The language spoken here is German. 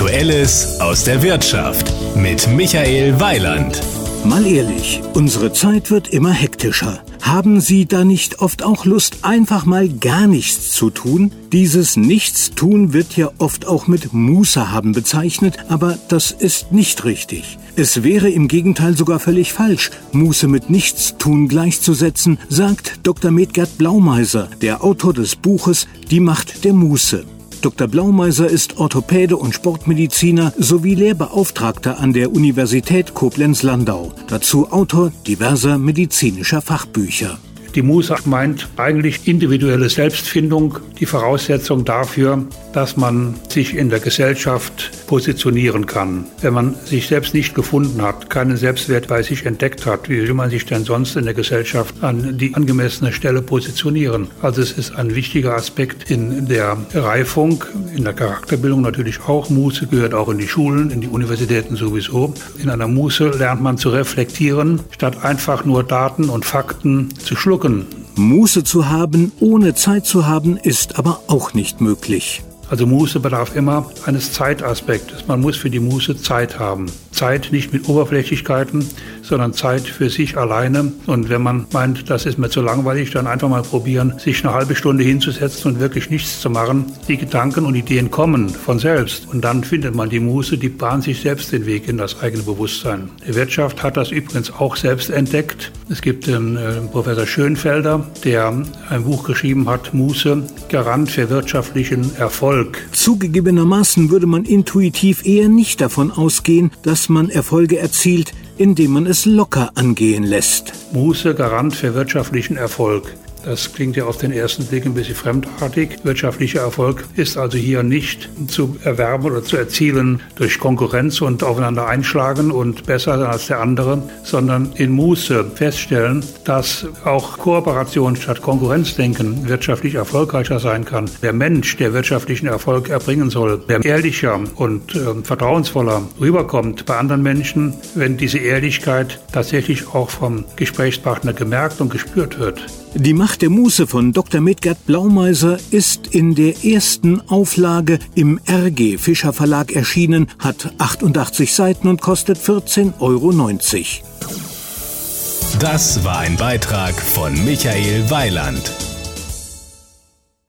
Aktuelles aus der Wirtschaft mit Michael Weiland. Mal ehrlich, unsere Zeit wird immer hektischer. Haben Sie da nicht oft auch Lust, einfach mal gar nichts zu tun? Dieses Nichtstun wird ja oft auch mit Muße haben bezeichnet, aber das ist nicht richtig. Es wäre im Gegenteil sogar völlig falsch, Muße mit Nichtstun gleichzusetzen, sagt Dr. Medgert Blaumeiser, der Autor des Buches Die Macht der Muße. Dr. Blaumeiser ist Orthopäde und Sportmediziner sowie Lehrbeauftragter an der Universität Koblenz-Landau. Dazu Autor diverser medizinischer Fachbücher. Die Muße meint eigentlich individuelle Selbstfindung, die Voraussetzung dafür, dass man sich in der Gesellschaft positionieren kann. Wenn man sich selbst nicht gefunden hat, keinen Selbstwert bei sich entdeckt hat, wie will man sich denn sonst in der Gesellschaft an die angemessene Stelle positionieren? Also es ist ein wichtiger Aspekt in der Reifung, in der Charakterbildung natürlich auch. Muße gehört auch in die Schulen, in die Universitäten sowieso. In einer Muße lernt man zu reflektieren, statt einfach nur Daten und Fakten zu schlucken. Muße zu haben, ohne Zeit zu haben, ist aber auch nicht möglich. Also Muße bedarf immer eines Zeitaspektes. Man muss für die Muße Zeit haben. Zeit nicht mit Oberflächlichkeiten, sondern Zeit für sich alleine. Und wenn man meint, das ist mir zu langweilig, dann einfach mal probieren, sich eine halbe Stunde hinzusetzen und wirklich nichts zu machen. Die Gedanken und Ideen kommen von selbst. Und dann findet man die Muße, die bahnt sich selbst den Weg in das eigene Bewusstsein. Die Wirtschaft hat das übrigens auch selbst entdeckt. Es gibt den Professor Schönfelder, der ein Buch geschrieben hat, Muße, Garant für wirtschaftlichen Erfolg. Zugegebenermaßen würde man intuitiv eher nicht davon ausgehen, dass man Erfolge erzielt, indem man es locker angehen lässt. Muße, Garant für wirtschaftlichen Erfolg. Das klingt ja auf den ersten Blick ein bisschen fremdartig. Wirtschaftlicher Erfolg ist also hier nicht zu erwerben oder zu erzielen durch Konkurrenz und aufeinander einschlagen und besser sein als der andere, sondern in Muße feststellen, dass auch Kooperation statt Konkurrenzdenken wirtschaftlich erfolgreicher sein kann. Der Mensch, der wirtschaftlichen Erfolg erbringen soll, der ehrlicher und vertrauensvoller rüberkommt bei anderen Menschen, wenn diese Ehrlichkeit tatsächlich auch vom Gesprächspartner gemerkt und gespürt wird. Die Macht der Muße von Dr. Medgert Blaumeiser ist in der ersten Auflage im RG Fischer Verlag erschienen, hat 88 Seiten und kostet 14,90 €. Das war ein Beitrag von Michael Weiland.